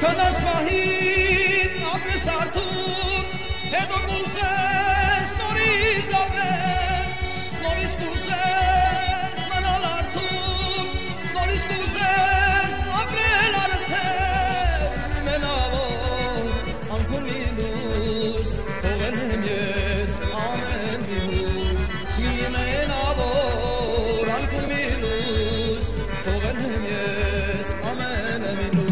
Քնասվահին ապրես արդում, հետո կուրսես նորից ապրես, նորից կուրսես մնալ արդում, նորից կուրսես ապրել արդեն, մենավոր անկուն մի լույս, թողեմ ես ամեն մի հույս, մի մենավոր անկուն մի լույս, թողեմ ես ամեն մի լույս.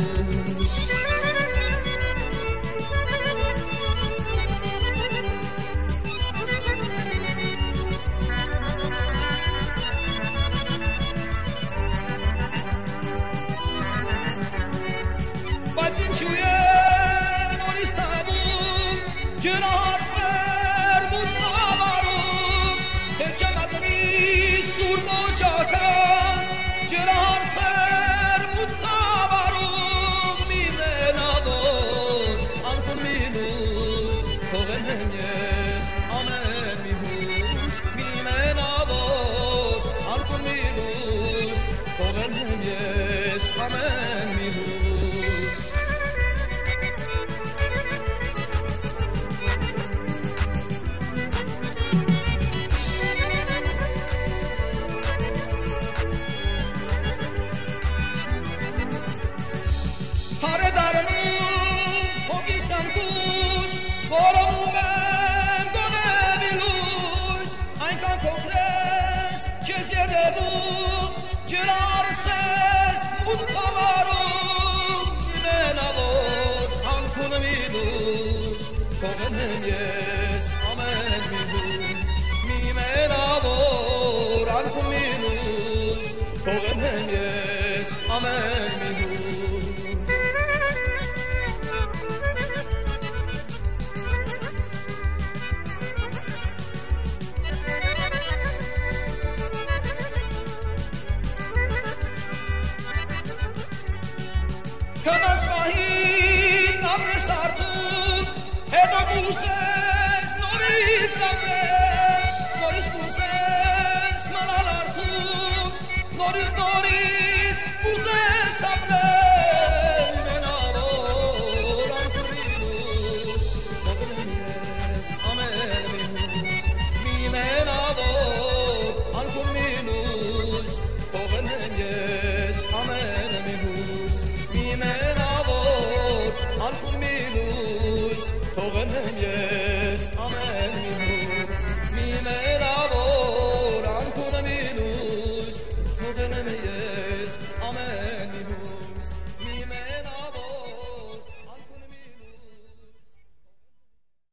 Թողեմ ես ամեն մի հույս, մի մենավոր անկուն մի լույս, թողեմ ես ամեն մի հույս. Քնասվահին ապրես արդում, հետո կուրսես նորից ապրես, նորից կուրսես մնալ արդում, նորից կուրսես ապրել, մենավոր անկուն մի լույս, թողեմ ես ամեն մի հույս, մի մենավոր անկուն մի լույս, թողեմ ես ամեն մի հույս, մի մենավոր անկուն մի լույս, թողեմ ես ամեն մի հույս, մի մենավոր անկուն մի լույս, թողեմ ես